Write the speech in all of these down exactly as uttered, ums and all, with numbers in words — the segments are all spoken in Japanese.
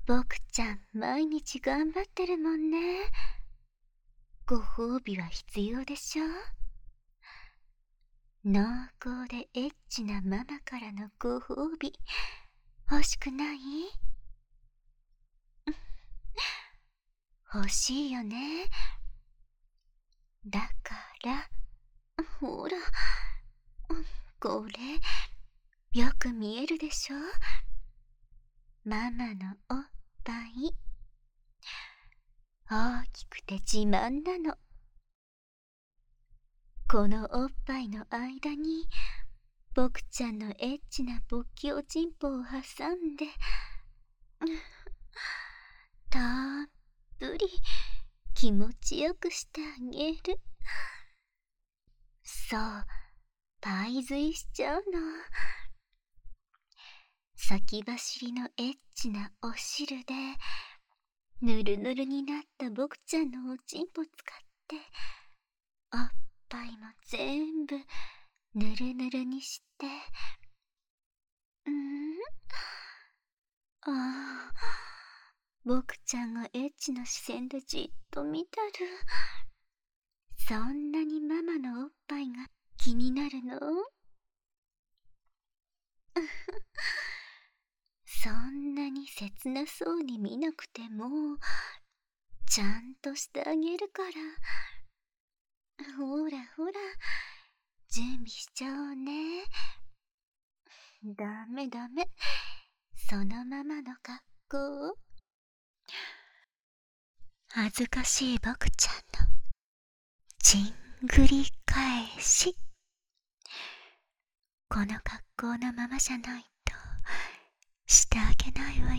僕ちゃん毎日頑張ってるもんね。ご褒美は必要でしょ。濃厚でエッチなママからのご褒美欲しくない？欲しいよね。だからほら、これよく見えるでしょ。ママのおっぱい、大きくて自慢なの。このおっぱいの間に僕ちゃんのエッチな勃起おちんぽを挟んでたっぷり気持ちよくしてあげる。そう、パイ食いしちゃうの。先走りのエッチなお汁でぬるぬるになった僕ちゃんのおちんぽ使っておっぱいも全部ぬるぬるにして、うんああ、僕ちゃんがエッチな視線でじっと見てる。そんなにママのおっぱいが気になるの？そんなに切なそうに見なくてもちゃんとしてあげるから。ほらほら、準備しちゃおうね。ダメダメ、そのままの格好。恥ずかしい僕ちゃんのちんぐり返し。この格好のままじゃないとしてあげないわよ。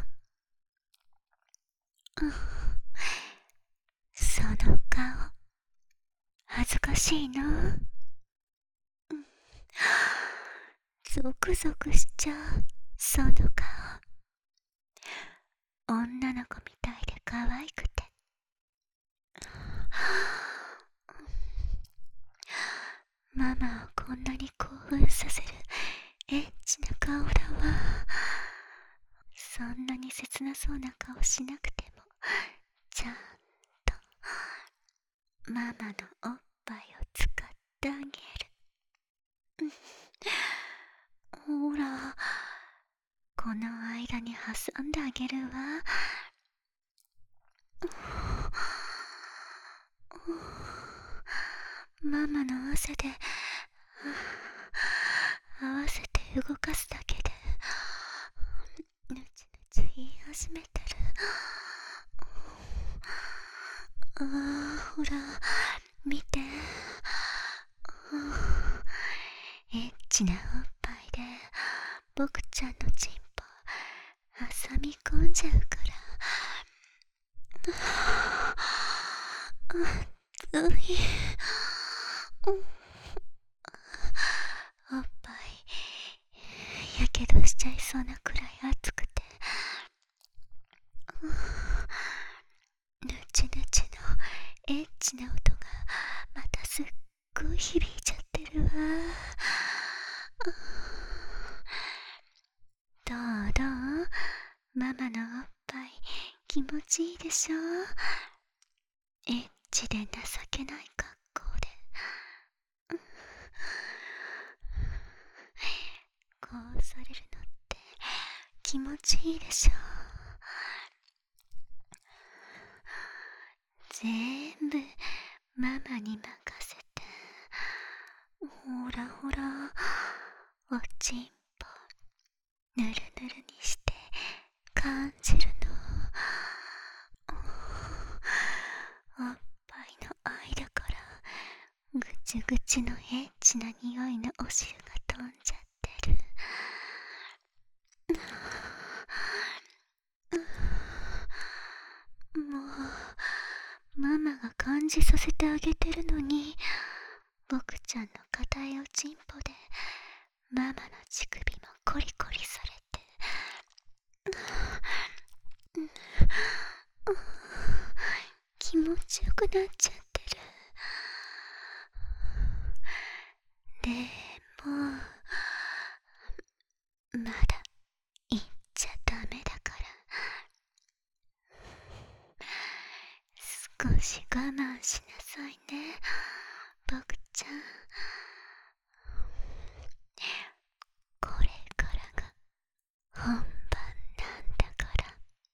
うん、その顔恥ずかしいの？うん、ゾクゾクしちゃうその顔。女の子みたいで可愛くて、ママをこんなに興奮させるエッチな顔だわ。そんなに切なそうな顔しなくてもちゃんとママのおっぱいを使ってあげる。ほら、この間に挟んであげるわ。ママの汗で合わせて動かすだけでぬちぬち言い始めてる。ああ、ほら見て、エッチなおっぱいで僕ちゃんのチンポ挟み込んじゃうから。熱い。おっぱいやけどしちゃいそうなくらい熱くて、ぬちぬちのエッチな音がまたすっごい響いちゃってるわ。どうどう、ママのおっぱい気持ちいいでしょ。エッチで情けない格好で、こうされるのって気持ちいいでしょ。全部ママに任せて、ほらほら、おちんぽぬるぬるにして感じるの。おっぱいの間からぐちゅぐちゅのエッチな匂いのお汁が飛んじゃってる。もうママが感じさせてあげてるのに、僕ちゃんの硬いおちんぽでママの乳首もコリコリされて、気持ちよくなっちゃってる。でもまだ言っちゃダメだからし我慢しなさいね、僕ちゃん。これからが本番なんだから。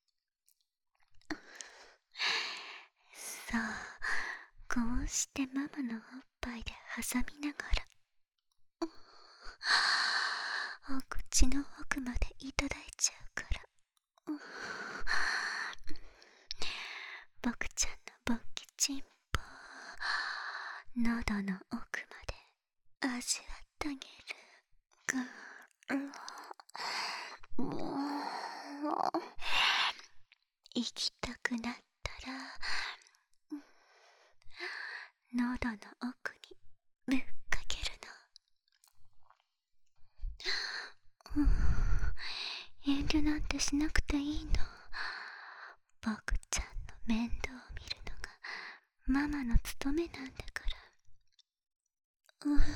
さあ、こうしてママのおっぱいで挟みながらお口の奥までいただいちゃうから。僕ちゃんの勃起チンポ、喉の奥まで味わってあげる。行きたくなったら喉の奥にぶっかけるの。遠慮なんてしなくていいの。僕ちゃんの面倒を見るのがママの務めなんだから。うん、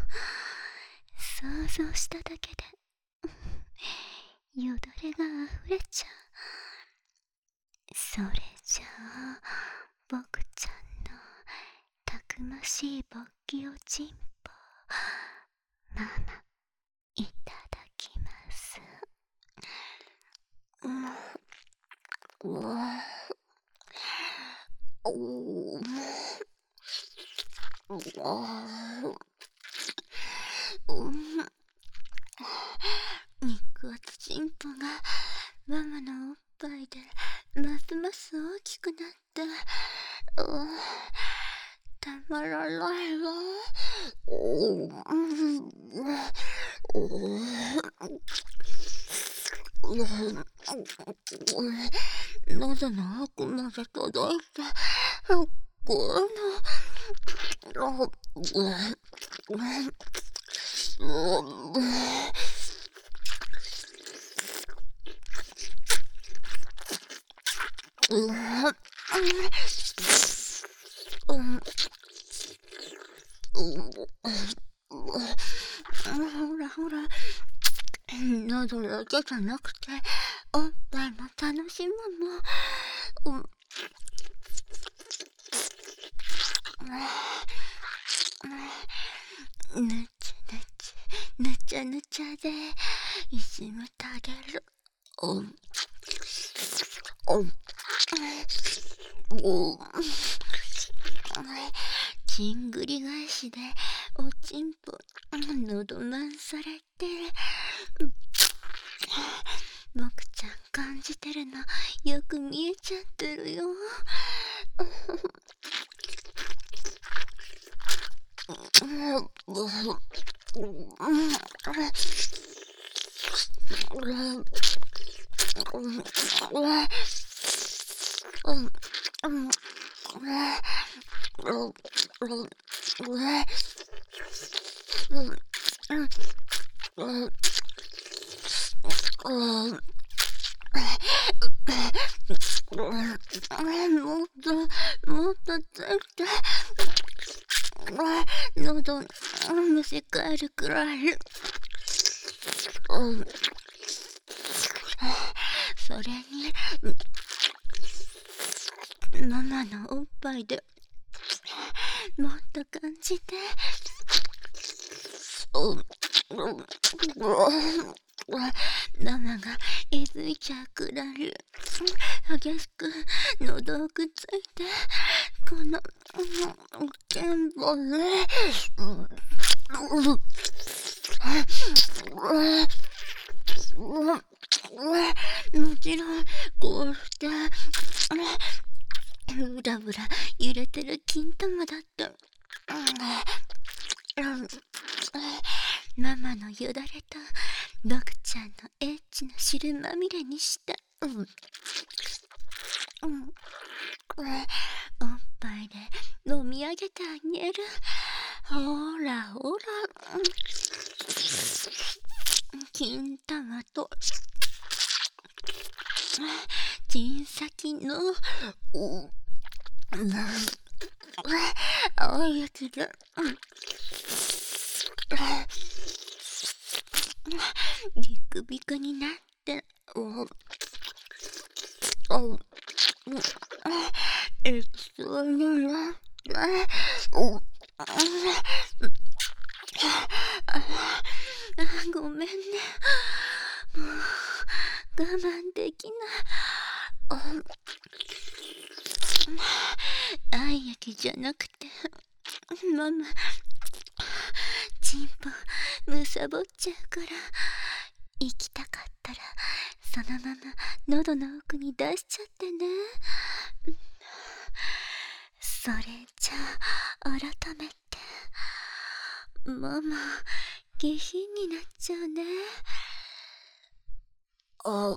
想像しただけでよだれがあふれちゃう。それじゃあ僕ちゃんのたくましい勃起おちんぽ、ママいただきます。うん、うわおーうわうん、肉厚チンポがママのおっぱいでますます大きくなって、うん、たまらないわ。おー喉の奥まで届いて、このほらほら、喉だけじゃなくておっぱいも楽しむもん。ぬちぬちぬちゃぬちゃでいじめてあげる。おんおんおん、ちんぐり返しでおちんぽ喉まんされてる。僕ちゃん感じてるのよく見えちゃってるよ。もっともっとついて喉むせ返るくらい。それにママのおっぱいでもっと感じて。ママがえずいちゃうくらい激しく喉をくっついて、このけんぼでもちろんこうしてブラブラ揺れてる金玉だって、ママのよだれと僕ちゃんのエッチな汁まみれにして、うんうん、おっぱいで飲み上げてあげる。ほらほら、金玉と金先の青いやつでビクビクになって、 え、そういうの、お、あ、ごめんね。もう、我慢できない。愛液じゃなくて、ママ、チンポ、むさぼっちゃうから、行きたかったら、そのまま喉の奥に出しちゃってね。それじゃあ、改めて、ママ、下品になっちゃうね。あ、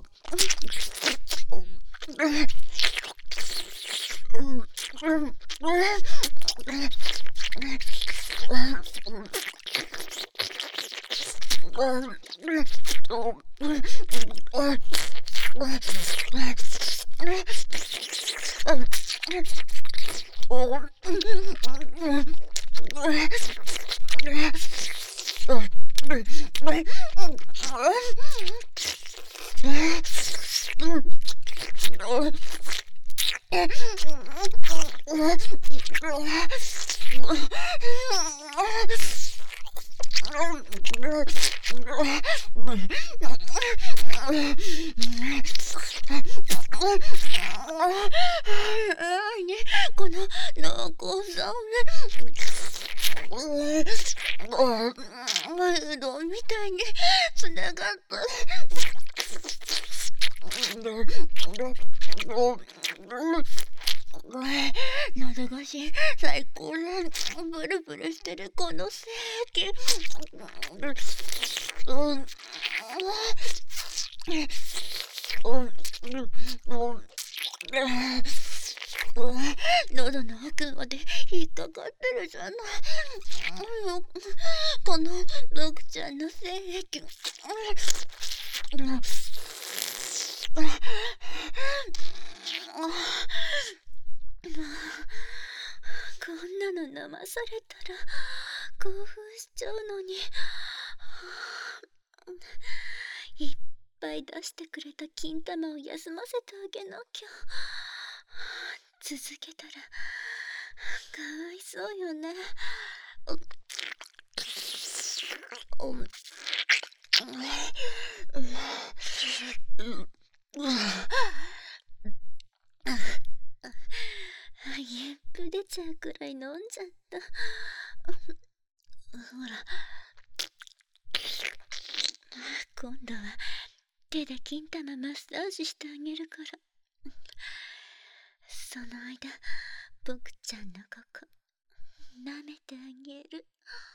ね、この濃厚さをね、うどんみたいにつながった。喉越し最高だ。ブルブルしてるこの精液。喉の奥まで引っかかってるじゃない。このドクちゃんの精液。こんなの飲まされたら興奮しちゃうのに。いっぱい出してくれた金玉を休ませてあげなきゃ。続けたらかわいそうよね。げっぷ出ちゃうくらい飲んじゃった。ほら、今度は手で金玉マッサージしてあげるから、その間僕ちゃんのここ舐めてあげる。